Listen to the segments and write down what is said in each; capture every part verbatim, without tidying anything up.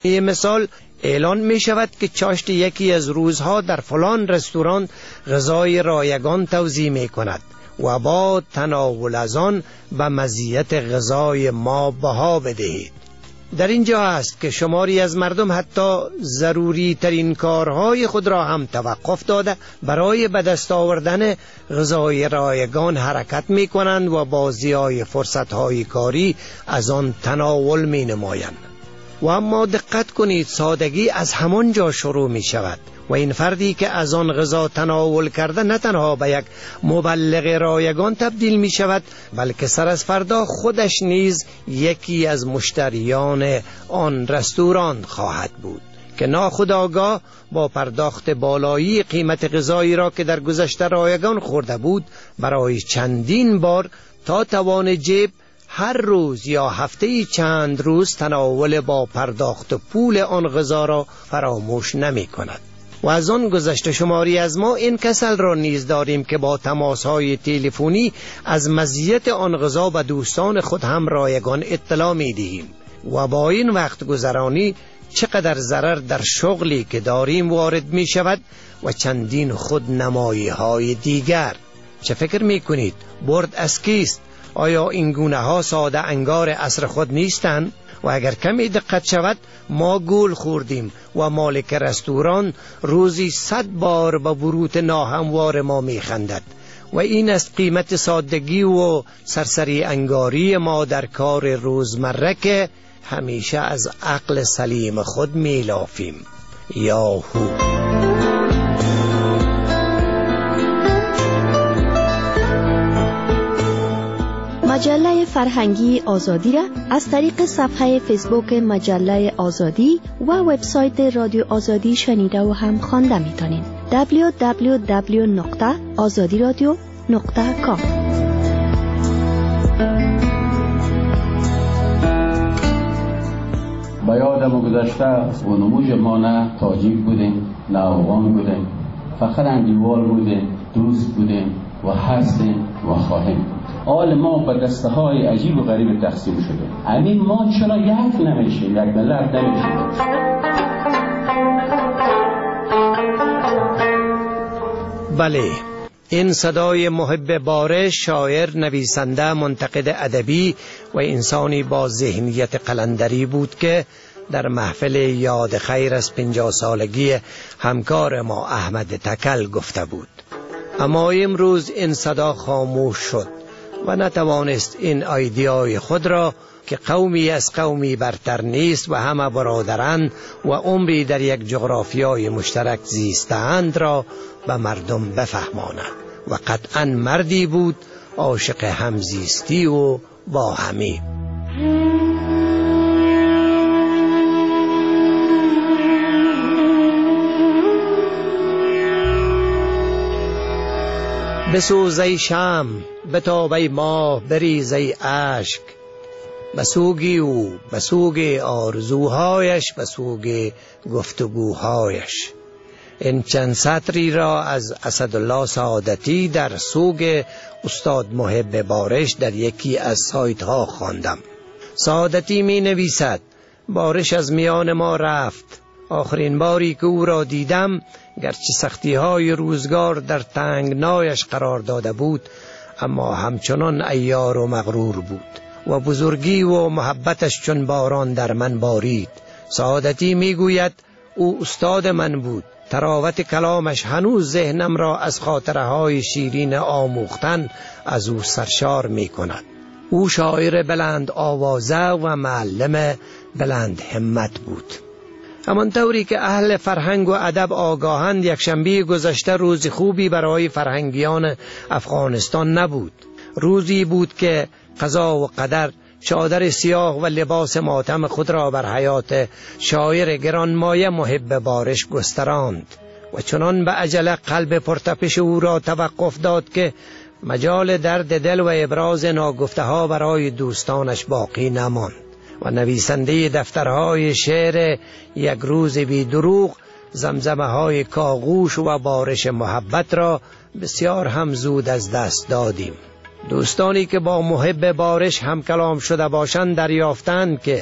یه مثال اعلان می شود که چاشت یکی از روزها در فلان رستوران غذای رایگان توزیع می کند و با تناول از آن به مزیت غذای ما بها بدهید. در اینجا است که شماری از مردم حتی ضروری ترین کارهای خود را هم توقف داده برای به دست آوردن غذای رایگان حرکت می کنند و با ضیاع فرصتهای کاری از آن تناول می نمایند. و اما دقت کنید، سادگی از همان جا شروع می شود و این فردی که از آن غذا تناول کرده نه تنها به یک مبلغ رایگان تبدیل می شود، بلکه سر از فردا خودش نیز یکی از مشتریان آن رستوران خواهد بود که ناخودآگاه با پرداخت بالایی قیمت غذایی را که در گذشته رایگان خورده بود برای چندین بار تا توان جیب هر روز یا هفته چند روز تناول با پرداخت پول آن غذا را فراموش نمی کند. و از آن گذشته شماری از ما این کسل را نیز داریم که با تماس‌های تلفنی از مزیت آن غذا به دوستان خود هم رایگان اطلاع می دهیم و با این وقت گذرانی چقدر ضرر در شغلی که داریم وارد می شود و چندین خود نمایی های دیگر. چه فکر می کنید؟ برد از کیست؟ آیا این گونه ها ساده انگار عصر خود نیستند؟ و اگر کمی دقت شود ما گول خوردیم و مالک رستوران روزی صد بار به بروت ناهموار ما میخندد و این است قیمت سادگی و سرسری انگاری ما در کار روزمره که همیشه از عقل سلیم خود میلافیم. یاهو. مجله فرهنگی آزادی را از طریق صفحه فیسبوک مجله آزادی و وبسایت رادیو آزادی شنیده و هم خوانده میتونید. دبلیو دبلیو دبلیو نقطه آزادی رادیو نقطه کام. با یادم گذشته و نموج ما نه تاجیک بودیم نه افغان بودیم، فقط انگیوال بودیم، دوست بودیم و هستیم و خواهیم. حال ما به دسته های عجیب و غریب تقسیم شده. همین ما چرا یک نمیشیم، یک ملت نمیشیم؟ بله، این صدای محب بارش، شاعر، نویسنده، منتقد ادبی و انسانی با ذهنیت قلندری بود که در محفل یاد خیر از پنجاه سالگی همکار ما احمد تکل گفته بود. اما امروز این صدا خاموش شد و نتوانست این ایدئای خود را که قومی از قومی برتر نیست و همه برادرند و عمری در یک جغرافیای مشترک زیستند را به مردم بفهماند. و قطعا مردی بود عاشق همزیستی و با همی. بسوز ای شمع، بتاب ای ماه، بریز ای اشک، بسوگی او بسوگ آرزوهایش، بسوگ گفتگوهایش. این چند سطری را از اسدالله سعادتی در سوگ استاد محب بارش در یکی از سایت ها خواندم. سعادتی می نویسد: بارش از میان ما رفت. آخرین باری که او را دیدم، گرچه سختی های روزگار در تنگنایش قرار داده بود، اما همچنان عیار و مغرور بود و بزرگی و محبتش چون باران در من بارید. سعادتی میگوید او استاد من بود. تراوت کلامش هنوز ذهنم را از خاطره های شیرین آموختن از او سرشار می کند. او شاعر بلند آوازه و معلم بلند همت بود. همانطوری که اهل فرهنگ و ادب آگاهند، یک شنبه گذشته روز خوبی برای فرهنگیان افغانستان نبود. روزی بود که قضا و قدر چادر سیاه و لباس ماتم خود را بر حیات شاعر گرانمایه محب بارش گستراند و چنان به عجله قلب پرتپش او را توقف داد که مجال درد دل و ابراز ناگفته ها برای دوستانش باقی نماند و نویسنده دفترهای شعر یک روز بی دروغ زمزمه های کاغوش و بارش محبت را بسیار هم زود از دست دادیم. دوستانی که با محب بارش هم کلام شده باشند دریافتند که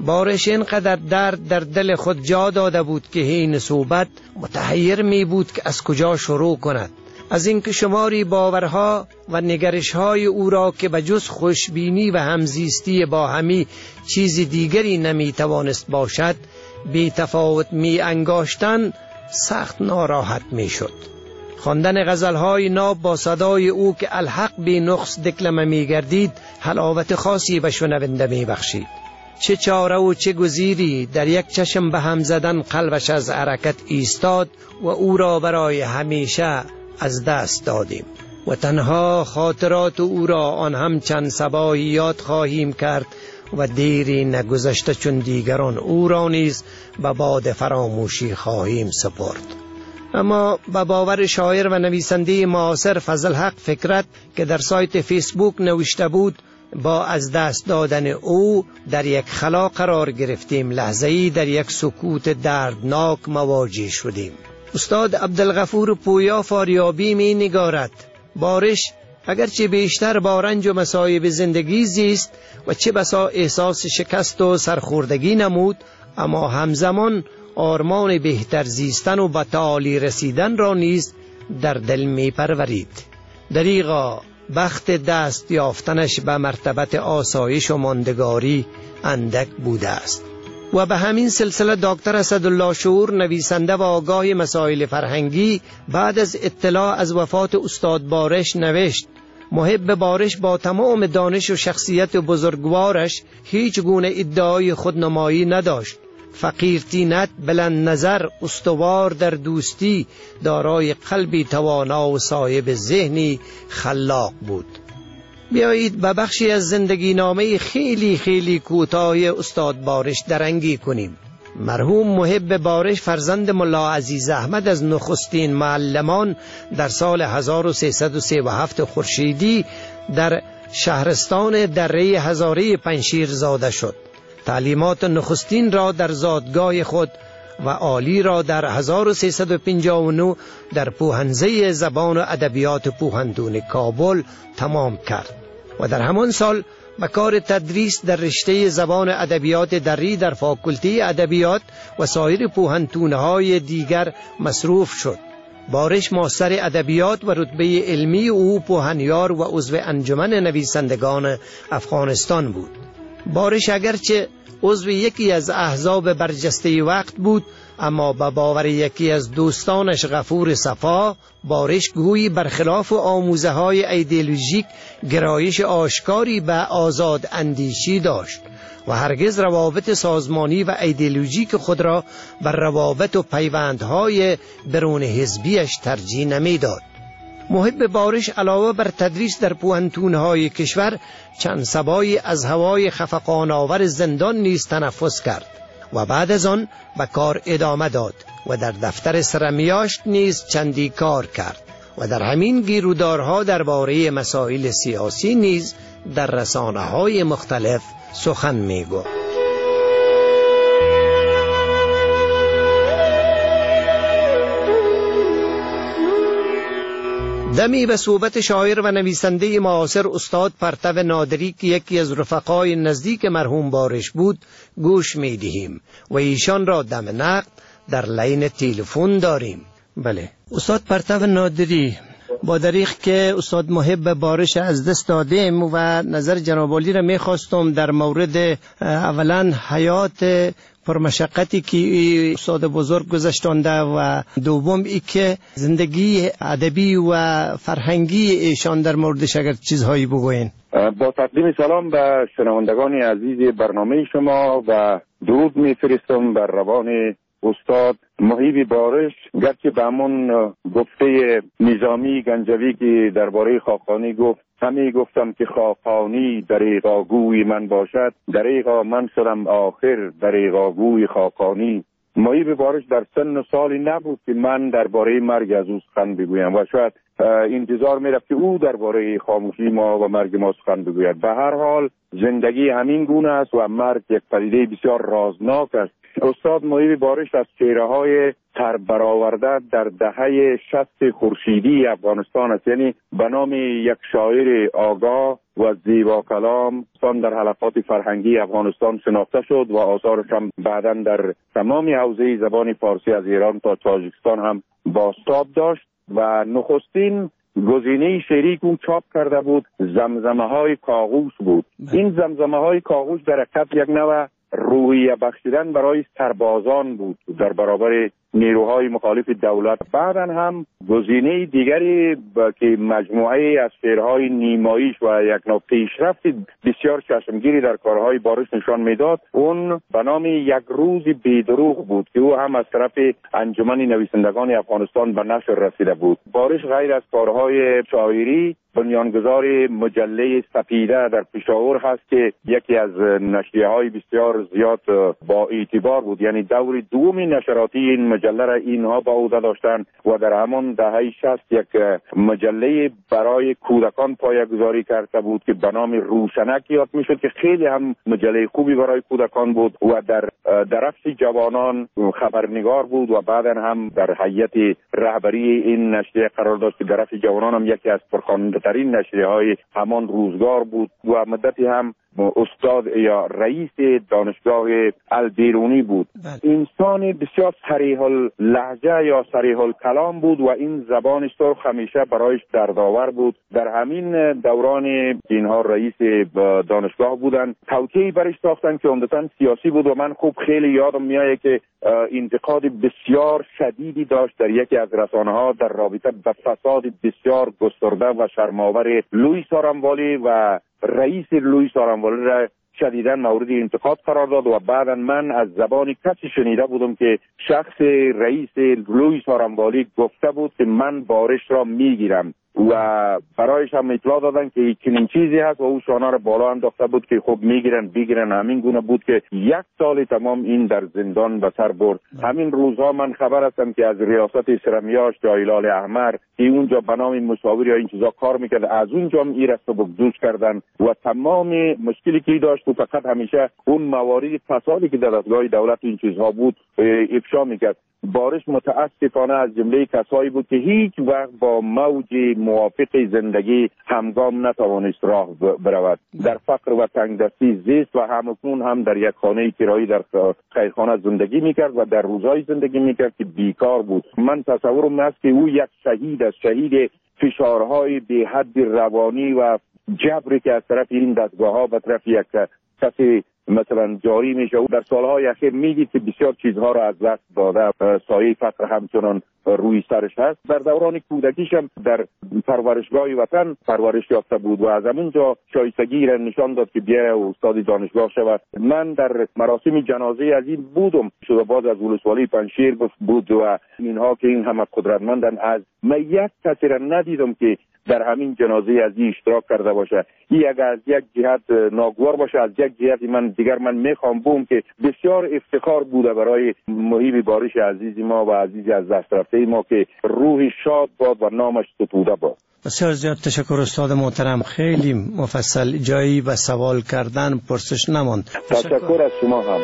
بارش اینقدر درد در دل خود جا داده بود که حین صحبت متحیر می بود که از کجا شروع کند. از اینکه شماری باورها و نگرش‌های او را که بجز خوشبینی و همزیستی با همی چیز دیگری نمی توانست باشد بی تفاوت می انگاشتن سخت ناراحت می شد. خواندن غزل‌های ناب با صدای او که الحق بی نقص دکلمه می گردید حلاوت خاصی به شنونده می بخشید. چه چاره و چه گزیری، در یک چشم به هم زدن قلبش از حرکت ایستاد و او را برای همیشه از دست دادیم و تنها خاطرات او را آن هم چند صباحی یاد خواهیم کرد و دیری نگذشته چون دیگران او را نیز به باد فراموشی خواهیم سپرد. اما به باور شاعر و نویسنده معاصر فضل حق فکرت که در سایت فیسبوک نوشته بود، با از دست دادن او در یک خلا قرار گرفتیم، لحظه‌ای در یک سکوت دردناک مواجه شدیم. استاد عبدالغفور پویا فاریابی می نگارد: بارش اگرچه بیشتر با رنج و مصایب زندگی زیست و چه بسا احساس شکست و سرخوردگی نمود، اما همزمان آرمان بهتر زیستن و به تعالی رسیدن را نیز در دل می پرورید. دریغا بخت دست یافتنش به مرتبت آسایش و ماندگاری اندک بوده است. و به همین سلسله دکتر اسدالله شعور، نویسنده و آگاه مسائل فرهنگی، بعد از اطلاع از وفات استاد بارش نوشت: محب بارش با تمام دانش و شخصیت بزرگوارش هیچ گونه ادعای خودنمایی نداشت. فقیر طینت، بلند نظر، استوار در دوستی، دارای قلبی توانا و صاحب ذهنی خلاق بود. بیایید به بخشی از زندگی نامه خیلی خیلی کوتاه استاد بارش درنگی کنیم. مرحوم محب بارش فرزند ملا عزیز احمد از نخستین معلمان در سال هزار و سیصد و سی و هفت خورشیدی در شهرستان دره هزاره پنشیر زاده شد. تعلیمات نخستین را در زادگاه خود و عالی را در هزار و سیصد و پنجاه و نه در پوهنزه زبان و ادبیات پوهندون کابل تمام کرد و در همان سال به کار تدریس در رشته زبان و ادبیات دری در فاکولته ادبیات و سایر پوهنتون‌های دیگر مصروف شد. بارش ماستر ادبیات و رتبه علمی او پوهنیار و عضو انجمن نویسندگان افغانستان بود. بارش اگرچه عضو یکی از احزاب برجسته وقت بود، اما به باور یکی از دوستانش غفور صفا، بارش گویی برخلاف آموزه های ایدئولوژیک گرایش آشکاری به آزاد اندیشی داشت و هرگز روابط سازمانی و ایدئولوژیک خود را بر روابط و پیوندهای برون حزبیش ترجیح نمیداد. محب بارش علاوه بر تدریس در پوهنتون‌های کشور، چند سبایی از هوای خفقان‌آور زندان نیز تنفس کرد و بعد از آن به کار ادامه داد و در دفتر سرمیاشت نیز چندی کار کرد و در همین گیرودارها درباره مسائل سیاسی نیز در رسانه‌های مختلف سخن می‌گفت. دمی به صحبت شاعر و نویسنده معاصر استاد پرتو نادری که یکی از رفقای نزدیک مرحوم بارش بود گوش می دهیم و ایشان را دم نقد در لین تلفن داریم. بله استاد پرتو نادری، با دریغ که استاد محب بارش از دست دادیم و نظر جناب عالی را می خواستم در مورد اولا حیات پرمشقتی که استاد بزرگ گذشتانده و دوم ای که زندگی ادبی و فرهنگی ایشان در موردش اگر چیزهایی بگوین. با تقدیم سلام به شنوندگان عزیز برنامه شما و درود میفرستم بر روان استاد محب بارش. گرچه به همون گفته نظامی گنجوی که درباره خاقانی گفت، همه گفتم که خاقانی دریغا گوی من باشد، دریغا من شدم آخر دریغا گوی خاقانی. محب بارش در سن و سالی نبود که من درباره مرگ از او سخن بگویم و شاید انتظار میرفت که او درباره خاموشی ما و مرگ ما سخن بگوید. به هر حال زندگی همین گونه است و مرگ یک پدیده بسیار رازناک است. استاد محب بارش از چهره‌های پر برآورده در دهه شصت خورشیدی افغانستان است. یعنی به نام یک شاعر آگاه و زیبا کلام در حلقات فرهنگی افغانستان شناخته شد و آثارش هم بعداً در تمام حوزه زبان فارسی از ایران تا تاجیکستان هم بازتاب داشت و نخستین گزینه شعری که اون چاپ کرده بود زمزمه های کاغوش بود. این زمزمه های کاغوش در حقیقت یک نوع روحیه بخشیدن برای سربازان بود در برابر نیروهای مخالف دولت. بعداً هم گزینه دیگری که مجموعه از شعرهای نیمایش و یک نوع پیشرفت بسیار چشمگیری در کارهای بارش نشان میداد، اون به نام یک روز بیدروغ بود که او هم از طرف انجمن نویسندگان افغانستان به نشر رسیده بود. بارش غیر از کارهای شاعری بنیانگذار مجله سپیده در پشاور هست که یکی از نشریه‌های بسیار زیاد با اعتبار بود. یعنی دور دوم نشراتی این مجله را اینها با عهده داشتند و در همان دهه شصت یک مجله برای کودکان پایه‌گذاری کرده بود که به نام روشنک یاد میشد که خیلی هم مجله خوبی برای کودکان بود و در درفش جوانان خبرنگار بود و بعدا هم در هیئت رهبری این نشریه قرار داشت که درفش جوانان هم یکی از پرخواننده ترین نشریه های همان روزگار بود و مدتی هم استاد یا رئیس دانشگاه البیرونی بود. انسان بسیار صریح اللهجه یا صریح الکلام بود و این زبان سرخ همیشه برایش دردآور بود. در همین دوران اینها رئیس دانشگاه بودن، توطئه‌ای برش ساختن که عمدتاً سیاسی بود و من خوب خیلی یادم میاد که انتقاد بسیار شدیدی داشت در یکی از رسانه‌ها در رابطه با فساد بسیار گسترده و شرم‌آور لوئیس آراموالی و رئیس لوئیس آراموالی را شدیداً مورد انتقاد قرار داد و بعدا من از زبان کسی شنیده بودم که شخص رئیس لوئیس آراموالی گفته بود که من بارش را میگیرم و برایش هم اطلاع دادن که چنین چیزی هست و او شانه را بالا انداخته بود که خب میگیرن بگیرن. همین گونه بود که یک سال تمام این در زندان به سر برد. همین روزها من خبر هستم که از ریاست سرمیاش جایلال احمر که اونجا به نام مشاور یا این چیزا کار میکرد از اونجا این رسو بگذوش کردن و تمام مشکلی که داشت و فقط همیشه اون موارد فسادی که در دستگاه دولت این چیزها بود افشا میکرد. بارش متاسفانه از جمله کسایی بود که هیچ وقت با موج موافق زندگی همگام نتوانست راه برود. در فقر و تنگدستی زیست و همکنون هم در یک خانه کرایی در خیرخانه زندگی میکرد و در روزهای زندگی میکرد که بیکار بود. من تصورم است که او یک شهید است، شهید فشارهای به حد روانی و جبری که از طرف این دستگاه ها به طرف یک کسی مثلا جاری میشه. او در سالهای اخیر میگید که بسیار چیزها را از دست داده، سایه فقر همچنان روی سرش هست. در دوران کودکیش هم در پرورشگاه وطن پرورش یافته بود و از همونجا شایستگی را نشان داد که بیا استاد دانشگاه شود. من در مراسم جنازه از این بودم، شده باز از ولسوالی پنشیر بود و اینها که این همه قدرتمندن. از من یک کسی را ندیدم که در همین جنازه از این اشتراک کرده باشه. این اگر از یک جهت ناگوار باشه، از یک جهت من دیگر من میخوام بوم که بسیار افتخار بوده برای محیب بارش عزیز ما و عزیز از دست رفته ما که روح شاد باد و نامش ستوده باد. بسیار زیاد تشکر استاد محترم، خیلی مفصل، جایی و سوال کردن پرسش نماند. تشکر, تشکر از شما هم.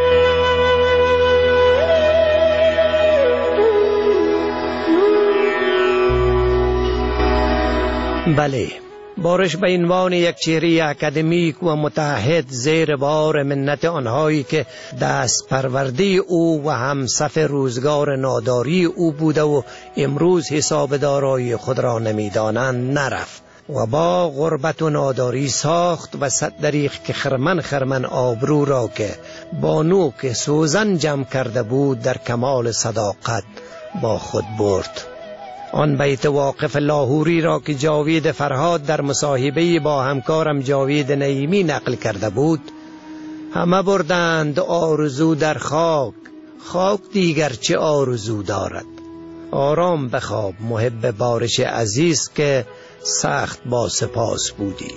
بله، بارش به عنوان یک چهره اکادمیک و متعهد زیر بار منت آنهایی که دست پرورده او و همصف روزگار ناداری او بوده و امروز حساب دارایی خود را نمیدانند نرفت و با غربت و ناداری ساخت و صد دریغ که خرمن خرمن آبرو را که با نوک سوزن جمع کرده بود در کمال صداقت با خود برد. آن بیت واقف لاهوری را که جاوید فرهاد در مصاحبه با همکارم جاوید نعیمی نقل کرده بود: همه بردند آرزو در خاک، خاک دیگر چه آرزو دارد. آرام بخواب محب بارش عزیز که سخت با سپاس بودی.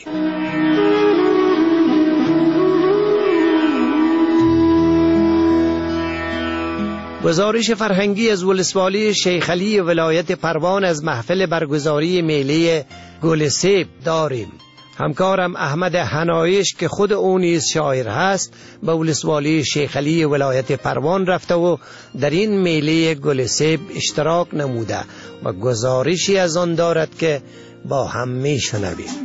گزارش فرهنگی از ولسوالی شیخ علی ولایت پروان از محفل برگزاری میله گل سیب داریم. همکارم احمد حنایش که خود او نیز شاعر هست به ولسوالی شیخ علی ولایت پروان رفته و در این میله گل سیب اشتراک نموده و گزارشی از آن دارد که با هم می شنویم.